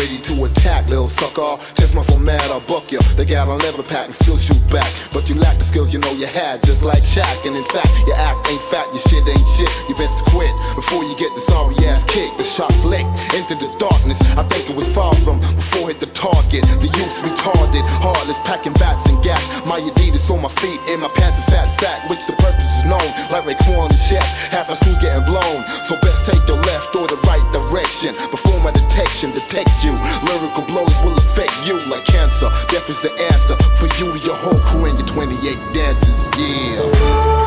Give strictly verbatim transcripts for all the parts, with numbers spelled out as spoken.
ready to attack, little sucker. Test my format, I'll buck ya. The gal I'll never pack and still shoot back. But you lack the skills you know you had, just like Shaq. And in fact, your act ain't fat, your shit ain't shit. You best to quit before you get the sorry ass kick. The shot's licked into the darkness. I think it was far from before hit the target. The youth's retarded, heartless, packing bats and gas. My Adidas on my feet, in my pants a fat sack, which the purpose is known. Like Raekwon the chef, half my school's getting blown. So best take the left or the right direction before my detection detects you. Lyrical blows will affect you like cancer. Death is the answer for you to your whole crew and your twenty-eight dances. Yeah.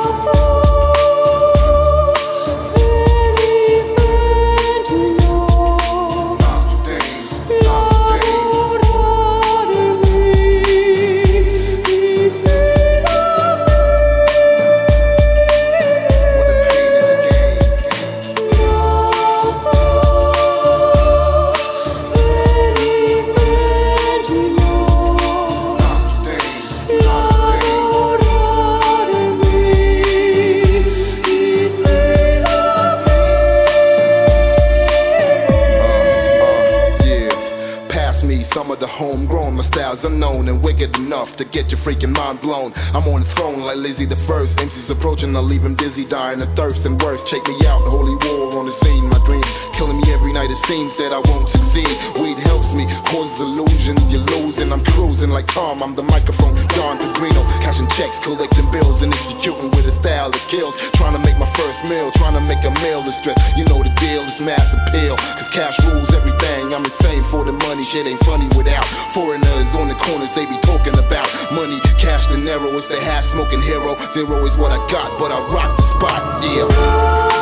Some of the homegrown, my style's unknown and wicked enough to get your freaking mind blown. I'm on the throne like Lizzie the First. M C's approaching, I'll leave him dizzy, dying of thirst and worse. Check me out, the holy war on the scene. My dreams killing me every night, it seems that I won't succeed. Weed helps me, causes illusions, you're losing. I'm cruising like Tom, I'm the microphone, Don Pedrino. Cashing checks, collecting bills and executing with a style that kills. Trying to make my first meal, trying to make a meal of stress. You know the deal, it's mass appeal, cause cash rules everything. I'm insane for the money, shit ain't funny without. Foreigners on the corners, they be talking about money, cash, dinero. It's the half smoking hero. Zero is what I got, but I rock the spot, yeah.